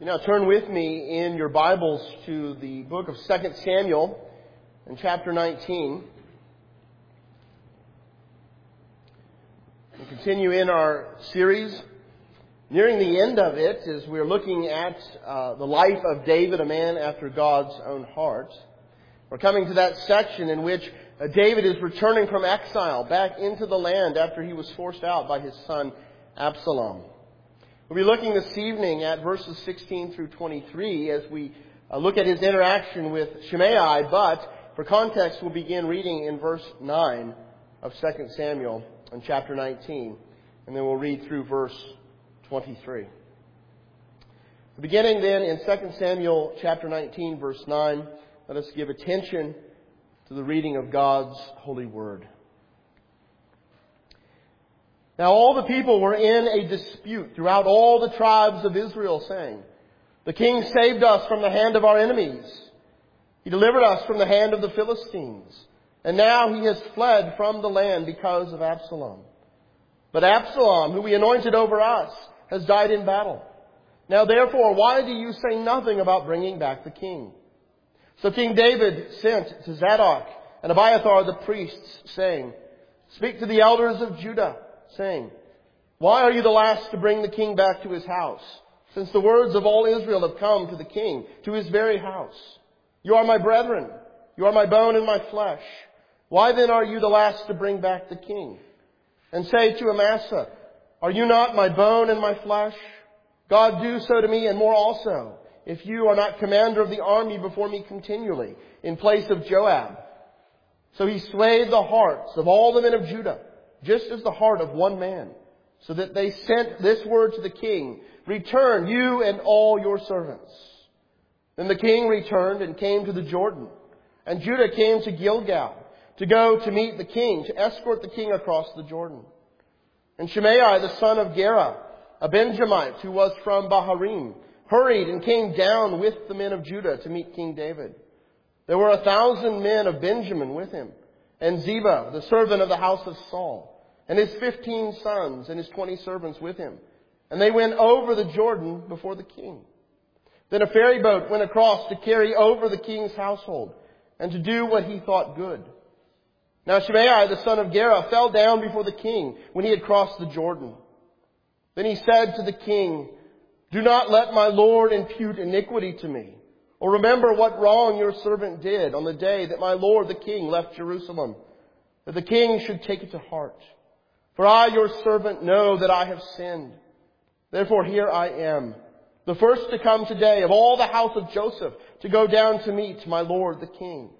You now turn with me in your Bibles to the book of 2 Samuel in chapter 19. We continue in our series, nearing the end of it, as we're looking at the life of David, a man after God's own heart. We're coming to that section in which David is returning from exile back into the land after he was forced out by his son Absalom. We'll be looking this evening at verses 16 through 23 as we look at his interaction with Shimei, but for context we'll begin reading in verse 9 of 2 Samuel in chapter 19, and then we'll read through verse 23. Beginning then in 2 Samuel chapter 19, verse 9, let us give attention to the reading of God's holy word. Now all the people were in a dispute throughout all the tribes of Israel, saying, "The king saved us from the hand of our enemies. He delivered us from the hand of the Philistines. And now he has fled from the land because of Absalom. But Absalom, who we anointed over us, has died in battle. Now therefore, why do you say nothing about bringing back the king?" So King David sent to Zadok and Abiathar the priests, saying, "Speak to the elders of Judah, saying, why are you the last to bring the king back to his house, since the words of all Israel have come to the king, to his very house? You are my brethren, you are my bone and my flesh. Why then are you the last to bring back the king? And say to Amasa, are you not my bone and my flesh? God do so to me and more also, if you are not commander of the army before me continually, in place of Joab." So he swayed the hearts of all the men of Judah, just as the heart of one man, so that they sent this word to the king, "Return, you and all your servants." Then the king returned and came to the Jordan, and Judah came to Gilgal to go to meet the king, to escort the king across the Jordan. And Shimei, the son of Gera, a Benjamite who was from Baharim, hurried and came down with the men of Judah to meet King David. There were 1,000 men of Benjamin with him, and Ziba, the servant of the house of Saul, and his 15 sons and his 20 servants with him. And they went over the Jordan before the king. Then a ferry boat went across to carry over the king's household and to do what he thought good. Now Shimei, the son of Gera, fell down before the king when he had crossed the Jordan. Then he said to the king, "Do not let my lord impute iniquity to me, or remember what wrong your servant did on the day that my lord the king left Jerusalem, that the king should take it to heart. For I, your servant, know that I have sinned. Therefore here I am, the first to come today of all the house of Joseph, to go down to meet my lord the king."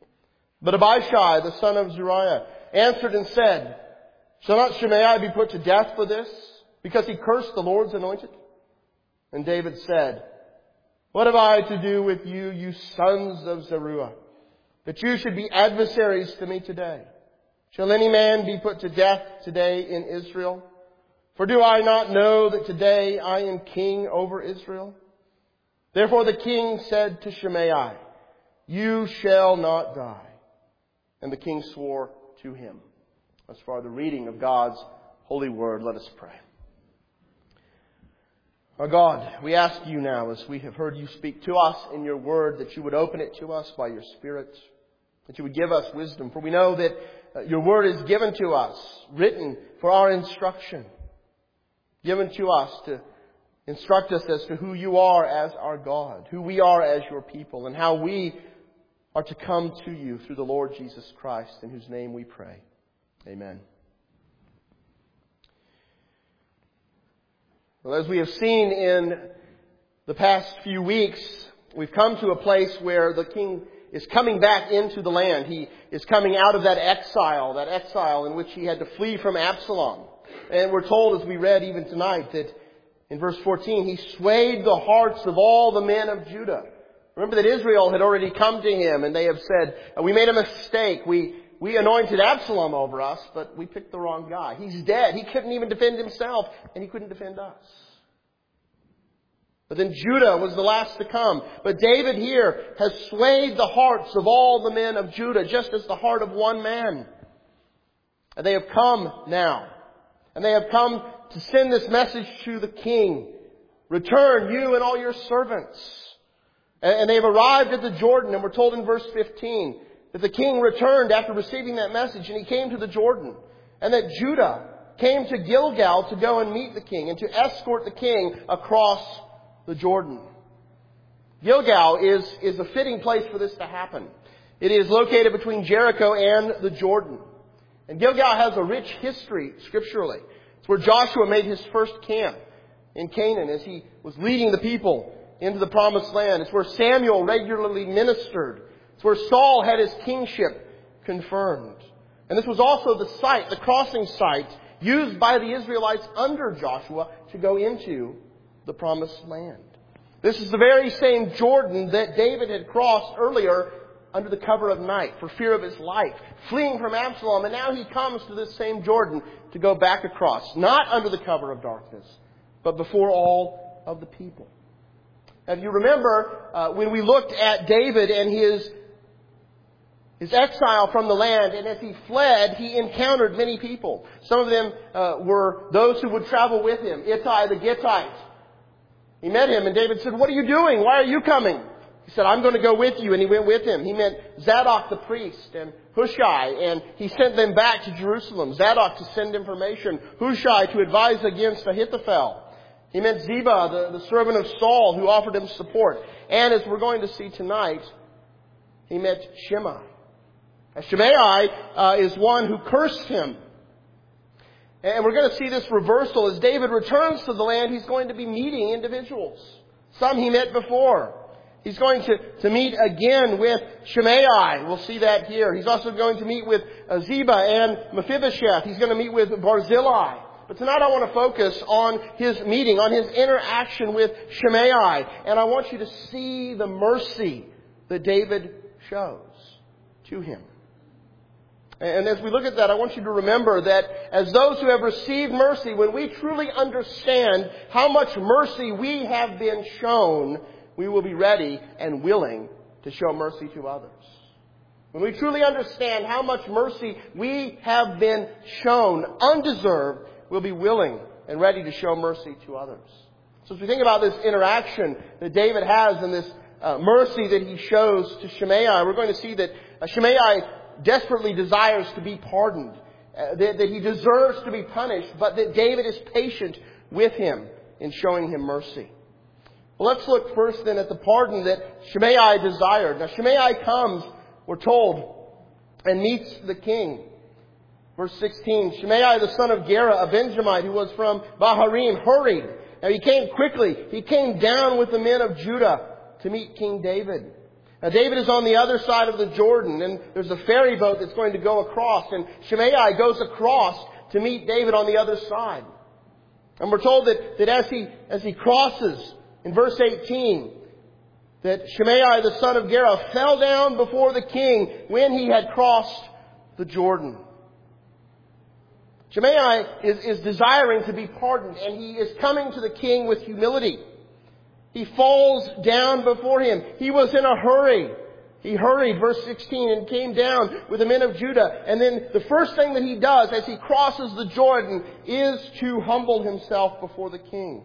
But Abishai, the son of Zeruiah, answered and said, "Shall not Shimei be put to death for this, because he cursed the Lord's anointed?" And David said, "What have I to do with you, you sons of Zeruiah, that you should be adversaries to me today? Shall any man be put to death today in Israel? For do I not know that today I am king over Israel?" Therefore the king said to Shimei, "You shall not die." And the king swore to him. As far as the reading of God's holy word, let us pray. Our God, we ask you now, as we have heard you speak to us in your word, that you would open it to us by your Spirit, that you would give us wisdom. For we know that your word is given to us, written for our instruction, given to us to instruct us as to who you are as our God, who we are as your people, and how we are to come to you through the Lord Jesus Christ, in whose name we pray. Amen. Well, as we have seen in the past few weeks, we've come to a place where the king is coming back into the land. He is coming out of that exile in which he had to flee from Absalom. And we're told, as we read even tonight, that in verse 14, he swayed the hearts of all the men of Judah. Remember that Israel had already come to him and they have said, "We made a mistake. We anointed Absalom over us, but we picked the wrong guy. He's dead. He couldn't even defend himself, and he couldn't defend us." But then Judah was the last to come. But David here has swayed the hearts of all the men of Judah, just as the heart of one man. And they have come now. And they have come to send this message to the king, Return, you and all your servants. And they've arrived at the Jordan, and we're told in verse 15 that the king returned after receiving that message, and he came to the Jordan. And that Judah came to Gilgal to go and meet the king and to escort the king across the Jordan. Gilgal is a fitting place for this to happen. It is located between Jericho and the Jordan. And Gilgal has a rich history scripturally. It's where Joshua made his first camp in Canaan as he was leading the people into the promised land. It's where Samuel regularly ministered. It's where Saul had his kingship confirmed. And this was also the site, the crossing site, used by the Israelites under Joshua to go into the promised land. This is the very same Jordan that David had crossed earlier under the cover of night for fear of his life, fleeing from Absalom. And now he comes to this same Jordan to go back across, not under the cover of darkness, but before all of the people. If you remember, when we looked at David and his exile from the land, and as he fled, he encountered many people. Some of them were those who would travel with him. Ittai the Gittite. He met him, and David said, "What are you doing? Why are you coming?" He said, "I'm going to go with you," and he went with him. He met Zadok the priest and Hushai, and he sent them back to Jerusalem. Zadok to send information, Hushai to advise against Ahithophel. He met Ziba, the servant of Saul, who offered him support. And as we're going to see tonight, he met Shimei. Shimei is one who cursed him. And we're going to see this reversal. As David returns to the land, he's going to be meeting individuals. Some he met before. He's going to meet again with Shimei. We'll see that here. He's also going to meet with Ziba and Mephibosheth. He's going to meet with Barzillai. But tonight I want to focus on his meeting, on his interaction with Shimei. And I want you to see the mercy that David shows to him. And as we look at that, I want you to remember that as those who have received mercy, when we truly understand how much mercy we have been shown, we will be ready and willing to show mercy to others. When we truly understand how much mercy we have been shown, undeserved, we'll be willing and ready to show mercy to others. So as we think about this interaction that David has and this mercy that he shows to Shimei, we're going to see that Shimei desperately desires to be pardoned, that he deserves to be punished, but that David is patient with him in showing him mercy. Well, let's look first then at the pardon that Shimei desired. Now Shimei comes, we're told, and meets the king. Verse 16, Shimei the son of Gera, a Benjamite who was from Baharim, hurried. Now he came quickly. He came down with the men of Judah to meet King David. Now David is on the other side of the Jordan, and there's a ferry boat that's going to go across, and Shimei goes across to meet David on the other side. And we're told that as he crosses, in verse 18, that Shimei the son of Gera fell down before the king when he had crossed the Jordan. Shimei is desiring to be pardoned, and he is coming to the king with humility. He falls down before him. He was in a hurry. He hurried, verse 16, and came down with the men of Judah. And then the first thing that he does as he crosses the Jordan is to humble himself before the king.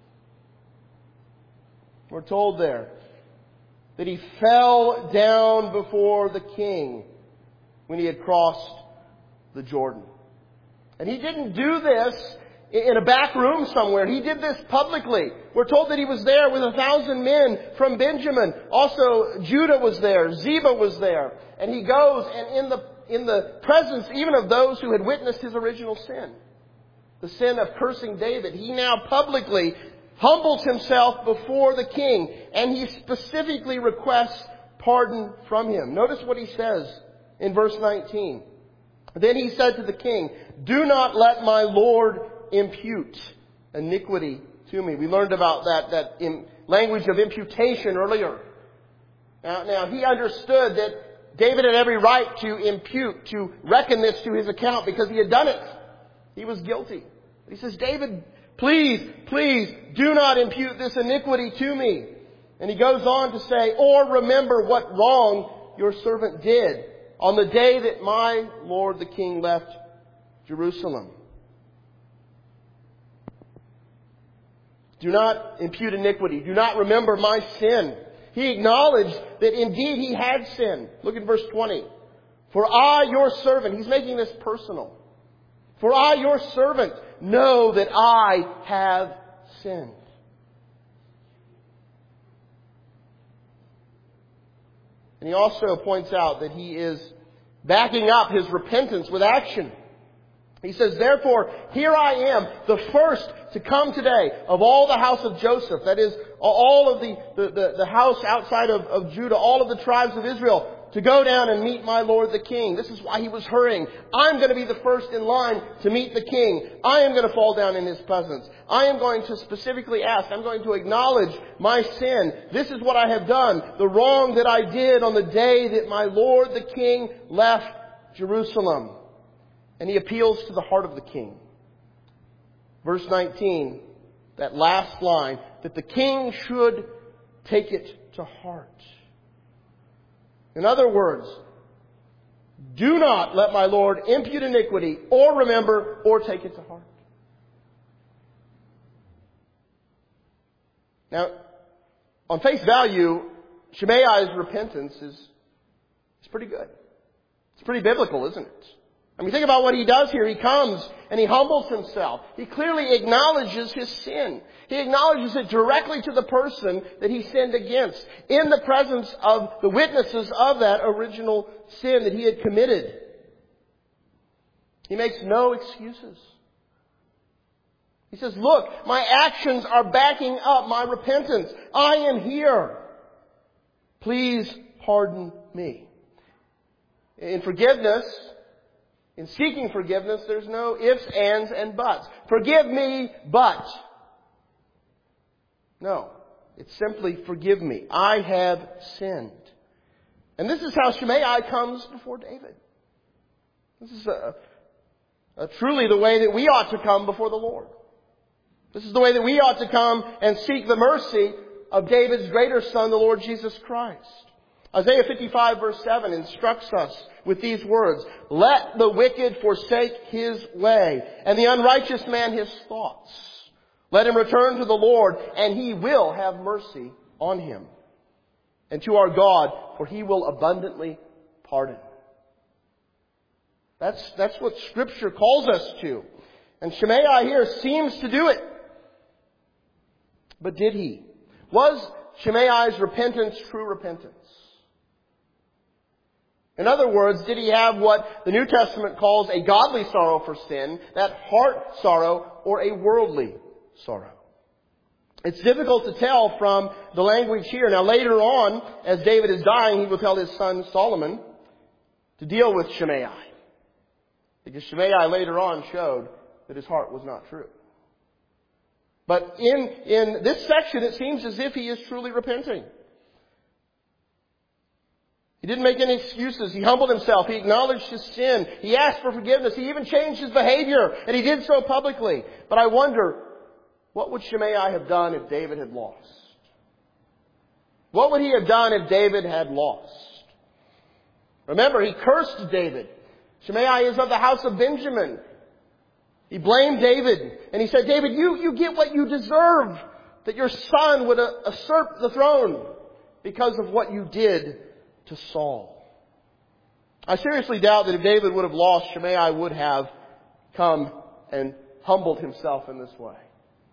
We're told there that he fell down before the king when he had crossed the Jordan. And he didn't do this in a back room somewhere. He did this publicly. We're told that he was there with 1,000 men from Benjamin. Also, Judah was there. Ziba was there. And he goes, and in the presence even of those who had witnessed his original sin, the sin of cursing David, he now publicly humbles himself before the king, and he specifically requests pardon from him. Notice what he says in verse 19. Then he said to the king, "Do not let my lord impute iniquity to me." We learned about that language of imputation earlier. Now he understood that David had every right to impute, to reckon this to his account because he had done it. He was guilty. He says, "David, please do not impute this iniquity to me." And he goes on to say, "Or remember what wrong your servant did on the day that my lord the king left Jerusalem." Do not impute iniquity. Do not remember my sin. He acknowledged that indeed he had sinned. Look at verse 20. For I, your servant, he's making this personal. For I, your servant, know that I have sinned. And he also points out that he is backing up his repentance with action. He says, therefore, here I am, the first to come today of all the house of Joseph. That is, all of the house outside of Judah, all of the tribes of Israel, to go down and meet my Lord the King. This is why he was hurrying. I'm going to be the first in line to meet the King. I am going to fall down in his presence. I am going to specifically ask. I'm going to acknowledge my sin. This is what I have done. The wrong that I did on the day that my Lord the King left Jerusalem. And he appeals to the heart of the king. Verse 19, that last line, that the king should take it to heart. In other words, do not let my Lord impute iniquity or remember or take it to heart. Now, on face value, Shimei's repentance is pretty good. It's pretty biblical, isn't it? I mean, think about what he does here. He comes and he humbles himself. He clearly acknowledges his sin. He acknowledges it directly to the person that he sinned against, in the presence of the witnesses of that original sin that he had committed. He makes no excuses. He says, look, my actions are backing up my repentance. I am here. Please pardon me. In forgiveness, in seeking forgiveness, there's no ifs, ands, and buts. Forgive me, but. No. It's simply forgive me. I have sinned. And this is how Shimei comes before David. This is truly the way that we ought to come before the Lord. This is the way that we ought to come and seek the mercy of David's greater son, the Lord Jesus Christ. Isaiah 55 verse 7 instructs us with these words, let the wicked forsake his way, and the unrighteous man his thoughts. Let him return to the Lord, and he will have mercy on him. And to our God, for he will abundantly pardon. That's what Scripture calls us to. And Shimei here seems to do it. But did he? Was Shimei's repentance true repentance? In other words, did he have what the New Testament calls a godly sorrow for sin, that heart sorrow, or a worldly sorrow? It's difficult to tell from the language here. Now later on, as David is dying, he will tell his son Solomon to deal with Shimei. Because Shimei later on showed that his heart was not true. But in this section, it seems as if he is truly repenting. He didn't make any excuses. He humbled himself. He acknowledged his sin. He asked for forgiveness. He even changed his behavior. And he did so publicly. But I wonder, what would Shimei have done if David had lost? What would he have done if David had lost? Remember, he cursed David. Shimei is of the house of Benjamin. He blamed David. And he said, David, you get what you deserve. That your son would usurp the throne because of what you did to Saul. I seriously doubt that if David would have lost, Shimei would have come and humbled himself in this way.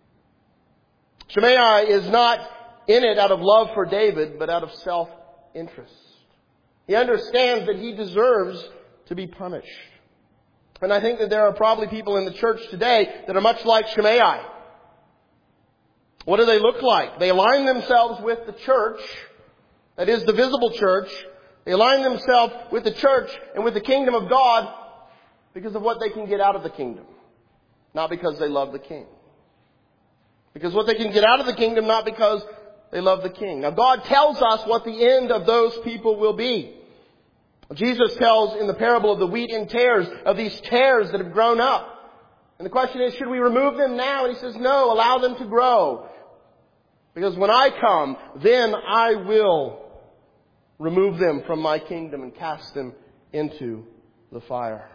Shimei is not in it out of love for David, but out of self-interest. He understands that he deserves to be punished. And I think that there are probably people in the church today that are much like Shimei. What do they look like? They align themselves with the church, that is the visible church. They align themselves with the church and with the kingdom of God because of what they can get out of the kingdom. Not because they love the king. Because what they can get out of the kingdom, not because they love the king. Now God tells us what the end of those people will be. Jesus tells in the parable of the wheat and tares, of these tares that have grown up. And the question is, should we remove them now? And he says, no, allow them to grow. Because when I come, then I will remove them from my kingdom and cast them into the fire.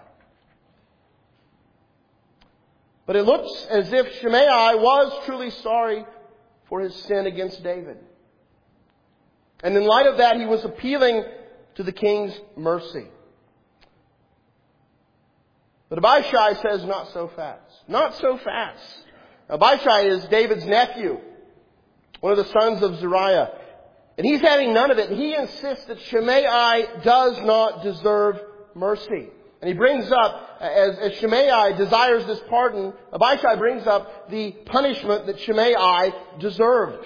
But it looks as if Shimei was truly sorry for his sin against David. And in light of that, he was appealing to the king's mercy. But Abishai says, not so fast. Not so fast. Abishai is David's nephew, one of the sons of Zeruiah. And he's having none of it. He insists that Shimei does not deserve mercy. And he brings up, as Shimei desires this pardon, Abishai brings up the punishment that Shimei deserved.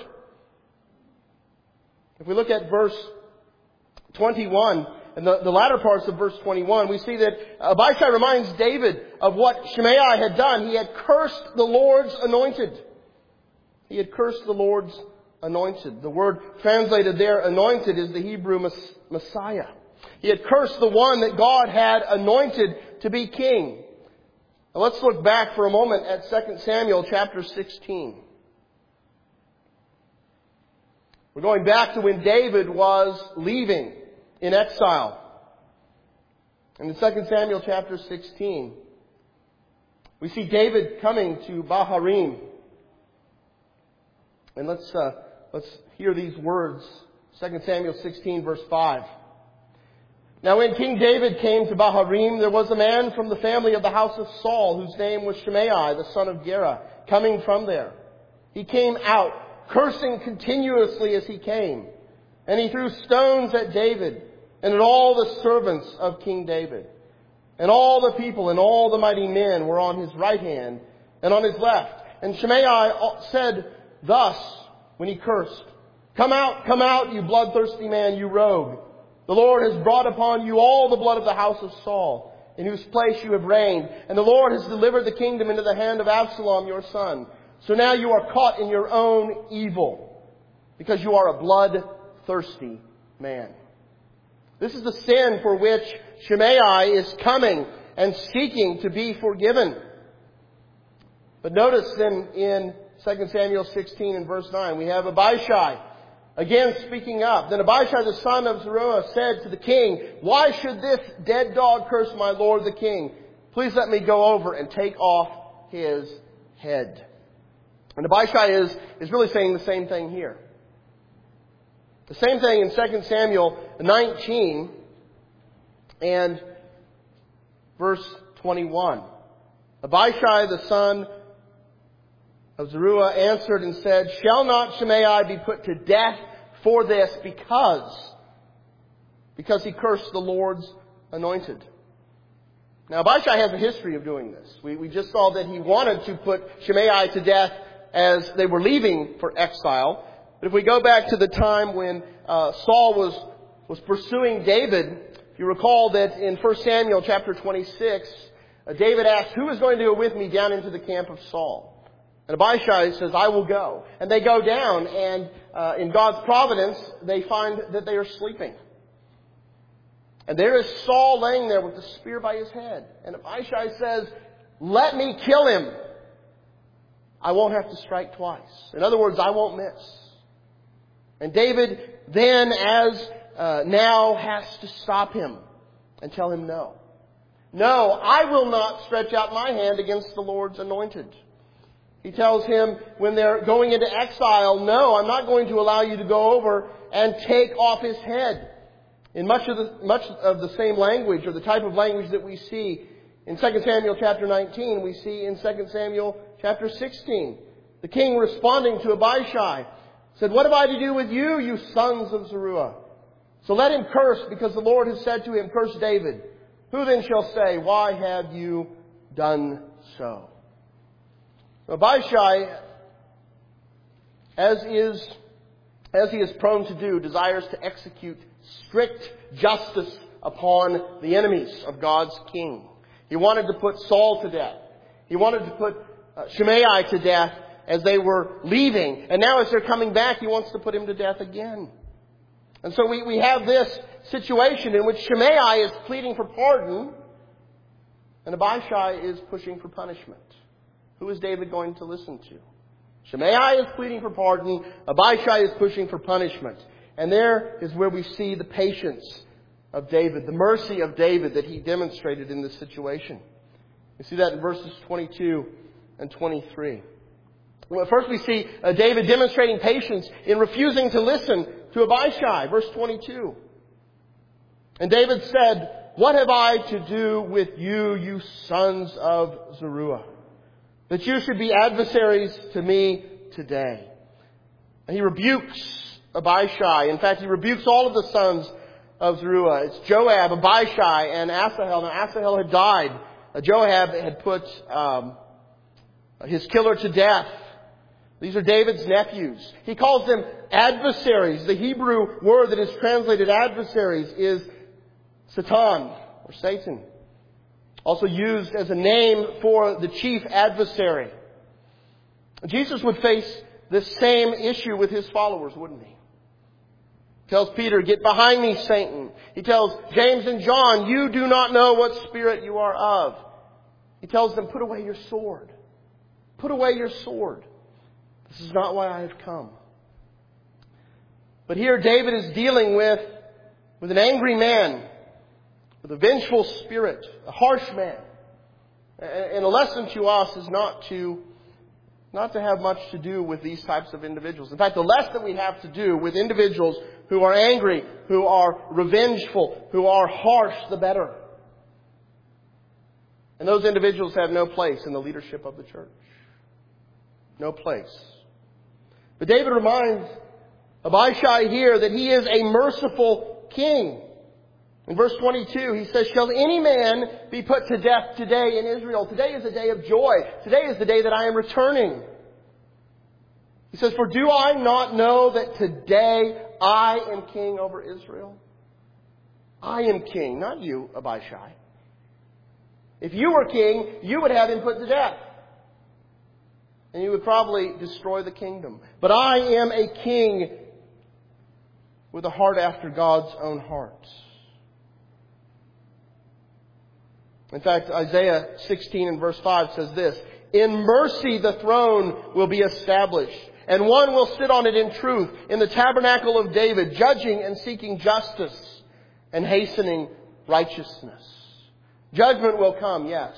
If we look at verse 21, and the latter parts of verse 21, we see that Abishai reminds David of what Shimei had done. He had cursed the Lord's anointed. He had cursed the Lord's anointed. The word translated there, anointed, is the Hebrew Messiah. He had cursed the one that God had anointed to be king. Now let's look back for a moment at 2 Samuel chapter 16. We're going back to when David was leaving in exile. In 2 Samuel chapter 16, we see David coming to Baharim. And let's hear these words. 2 Samuel 16 verse 5. Now when King David came to Baharim, there was a man from the family of the house of Saul, whose name was Shimei, the son of Gera, coming from there. He came out, cursing continuously as he came. And he threw stones at David and at all the servants of King David. And all the people and all the mighty men were on his right hand and on his left. And Shimei said thus when he cursed, come out, you bloodthirsty man, you rogue. The Lord has brought upon you all the blood of the house of Saul, in whose place you have reigned. And the Lord has delivered the kingdom into the hand of Absalom, your son. So now you are caught in your own evil, because you are a bloodthirsty man. This is the sin for which Shimei is coming and seeking to be forgiven. But notice then in 2 Samuel 16 and verse 9, we have Abishai again speaking up. Then Abishai the son of Zeruiah said to the king, why should this dead dog curse my lord the king? Please let me go over and take off his head. And Abishai is really saying the same thing here. The same thing in 2 Samuel 19 and verse 21. Abishai the son of Zeruiah answered and said, shall not Shimei be put to death for this because he cursed the Lord's anointed? Now Abishai has a history of doing this. We just saw that he wanted to put Shimei to death as they were leaving for exile. But if we go back to the time when Saul was pursuing David, if you recall that in 1 Samuel chapter 26, David asked, who is going to go with me down into the camp of Saul? And Abishai says, I will go. And they go down, and in God's providence, they find that they are sleeping. And there is Saul laying there with the spear by his head. And Abishai says, let me kill him. I won't have to strike twice. In other words, I won't miss. And David then, now has to stop him and tell him no. No, I will not stretch out my hand against the Lord's anointed. He tells him when they're going into exile, no, I'm not going to allow you to go over and take off his head. In much of the same language, or the type of language that we see in 2 Samuel chapter 19, we see in 2 Samuel chapter 16. The king responding to Abishai said, what have I to do with you, you sons of Zeruiah? So let him curse, because the Lord has said to him, curse David. Who then shall say, why have you done so? Abishai, as he is prone to do, desires to execute strict justice upon the enemies of God's king. He wanted to put Saul to death. He wanted to put Shimei to death as they were leaving. And now as they're coming back, he wants to put him to death again. And so we have this situation in which Shimei is pleading for pardon and Abishai is pushing for punishment. Who is David going to listen to? Shimei is pleading for pardon. Abishai is pushing for punishment. And there is where we see the patience of David, the mercy of David that he demonstrated in this situation. We see that in verses 22 and 23. Well, first we see David demonstrating patience in refusing to listen to Abishai. Verse 22. And David said, "What have I to do with you, you sons of Zeruiah, that you should be adversaries to me today?" And he rebukes Abishai. In fact, he rebukes all of the sons of Zeruiah. It's Joab, Abishai, and Asahel. Now, Asahel had died. Joab had put his killer to death. These are David's nephews. He calls them adversaries. The Hebrew word that is translated adversaries is Satan, or Satan. Also used as a name for the chief adversary. Jesus would face this same issue with his followers, wouldn't he? He tells Peter, "Get behind me, Satan." He tells James and John, "You do not know what spirit you are of." He tells them, "Put away your sword. Put away your sword. This is not why I have come." But here David is dealing with an angry man, with a vengeful spirit, a harsh man. And a lesson to us is not to have much to do with these types of individuals. In fact, the less that we have to do with individuals who are angry, who are revengeful, who are harsh, the better. And those individuals have no place in the leadership of the church. No place. But David reminds Abishai here that he is a merciful king. In verse 22, he says, "Shall any man be put to death today in Israel?" Today is a day of joy. Today is the day that I am returning. He says, "For do I not know that today I am king over Israel?" I am king, not you, Abishai. If you were king, you would have him put to death. And you would probably destroy the kingdom. But I am a king with a heart after God's own heart. In fact, Isaiah 16 and verse 5 says this, "In mercy the throne will be established, and one will sit on it in truth, in the tabernacle of David, judging and seeking justice and hastening righteousness." Judgment will come, yes.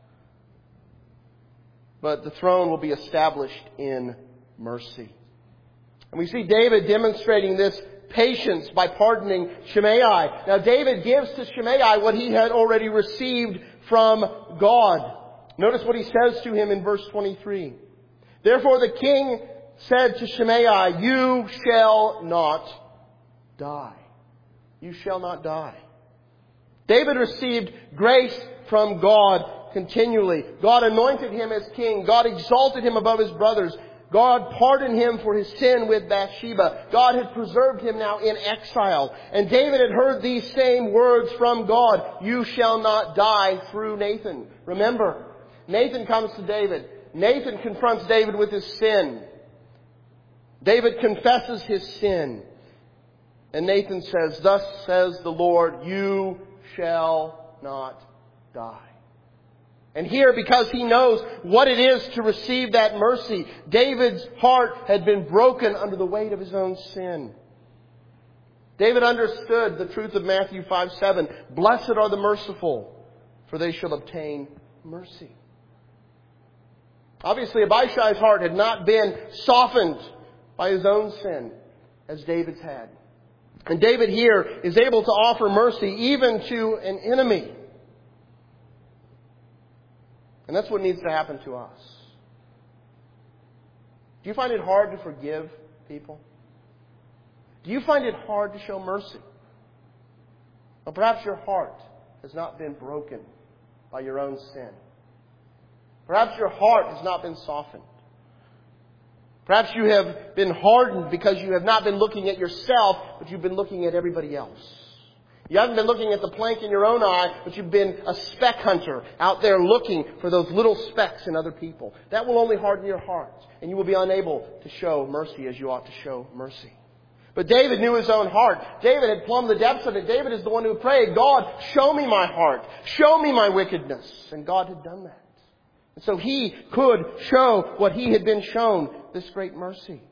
But the throne will be established in mercy. And we see David demonstrating this patience by pardoning Shimei. Now David gives to Shimei what he had already received from God. Notice what he says to him in verse 23. "Therefore the king said to Shimei, you shall not die." You shall not die. David received grace from God continually. God anointed him as king. God exalted him above his brothers. God pardoned him for his sin with Bathsheba. God had preserved him now in exile. And David had heard these same words from God, "You shall not die," through Nathan. Remember, Nathan comes to David. Nathan confronts David with his sin. David confesses his sin. And Nathan says, "Thus says the Lord, you shall not die." And here, because he knows what it is to receive that mercy, David's heart had been broken under the weight of his own sin. David understood the truth of Matthew 5:7. "Blessed are the merciful, for they shall obtain mercy." Obviously, Abishai's heart had not been softened by his own sin as David's had. And David here is able to offer mercy even to an enemy. And that's what needs to happen to us. Do you find it hard to forgive people? Do you find it hard to show mercy? Or perhaps your heart has not been broken by your own sin. Perhaps your heart has not been softened. Perhaps you have been hardened because you have not been looking at yourself, but you've been looking at everybody else. You haven't been looking at the plank in your own eye, but you've been a speck hunter out there looking for those little specks in other people. That will only harden your heart, and you will be unable to show mercy as you ought to show mercy. But David knew his own heart. David had plumbed the depths of it. David is the one who prayed, "God, show me my heart. Show me my wickedness." And God had done that. And so he could show what he had been shown, this great mercy.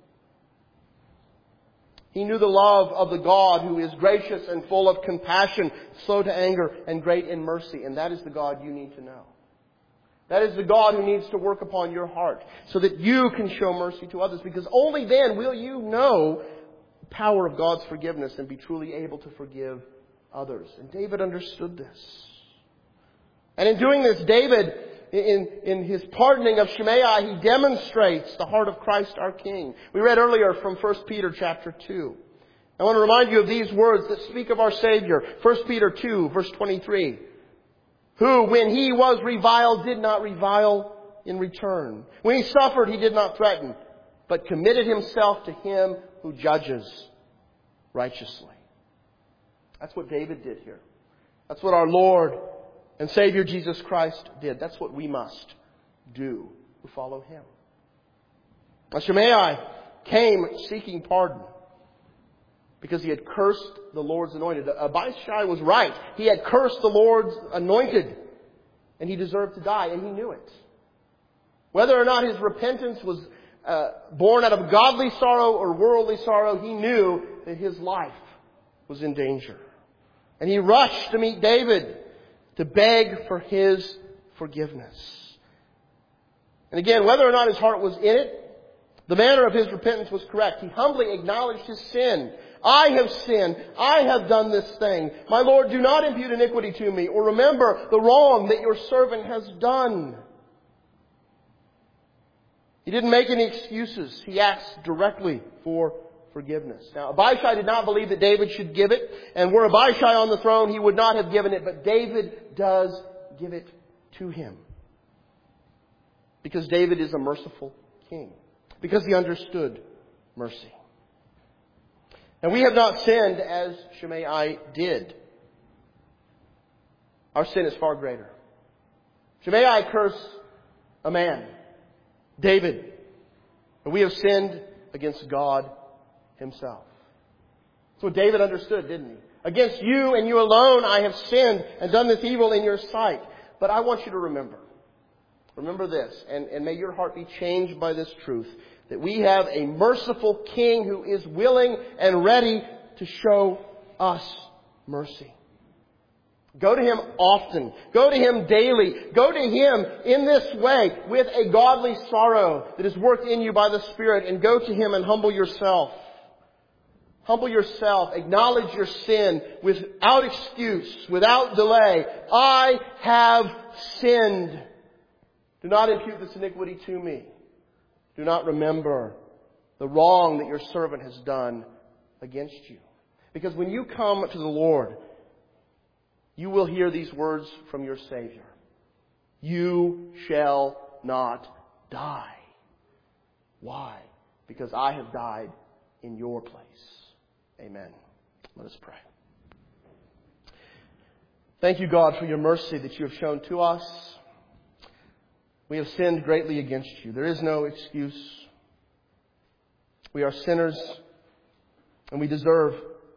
He knew the love of the God who is gracious and full of compassion, slow to anger, and great in mercy. And that is the God you need to know. That is the God who needs to work upon your heart so that you can show mercy to others, because only then will you know the power of God's forgiveness and be truly able to forgive others. And David understood this. And in doing this, David, in his pardoning of Shimei, he demonstrates the heart of Christ our King. We read earlier from 1 Peter chapter 2. I want to remind you of these words that speak of our Savior. 1 Peter 2, verse 23. Who, when he was reviled, did not revile in return. When he suffered, he did not threaten, but committed himself to him who judges righteously. That's what David did here. That's what our Lord and Savior Jesus Christ did. That's what we must do who follow Him. Now Shimei came seeking pardon because he had cursed the Lord's anointed. Abishai was right. He had cursed the Lord's anointed, and he deserved to die, and he knew it. Whether or not his repentance was born out of godly sorrow or worldly sorrow, he knew that his life was in danger. And he rushed to meet David to beg for his forgiveness. And again, whether or not his heart was in it, the manner of his repentance was correct. He humbly acknowledged his sin. I have sinned. I have done this thing. My Lord, do not impute iniquity to me, or remember the wrong that your servant has done. He didn't make any excuses. He asked directly for forgiveness. Now, Abishai did not believe that David should give it, and were Abishai on the throne, he would not have given it, but David does give it to him. Because David is a merciful king. Because he understood mercy. And we have not sinned as Shimei did. Our sin is far greater. Shimei cursed a man, David. And we have sinned against God Himself. That's what David understood, didn't he? Against you and you alone I have sinned and done this evil in your sight. But I want you to remember this, and may your heart be changed by this truth, that we have a merciful King who is willing and ready to show us mercy. Go to Him often. Go to Him daily. Go to Him in this way with a godly sorrow that is worked in you by the Spirit, and go to Him and humble yourself. Humble yourself. Acknowledge your sin without excuse, without delay. I have sinned. Do not impute this iniquity to me. Do not remember the wrong that your servant has done against you. Because when you come to the Lord, you will hear these words from your Savior. You shall not die. Why? Because I have died in your place. Amen. Let us pray. Thank you, God, for your mercy that you have shown to us. We have sinned greatly against you. There is no excuse. We are sinners, and we deserve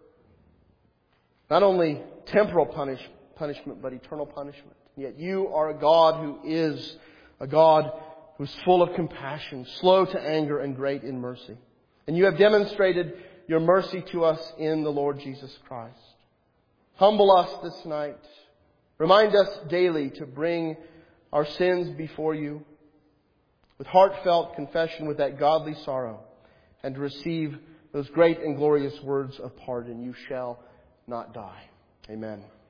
not only temporal punishment, but eternal punishment. Yet you are a God who is a God who is full of compassion, slow to anger, and great in mercy. And you have demonstrated your mercy to us in the Lord Jesus Christ. Humble us this night. Remind us daily to bring our sins before you with heartfelt confession, with that godly sorrow, and to receive those great and glorious words of pardon. You shall not die. Amen.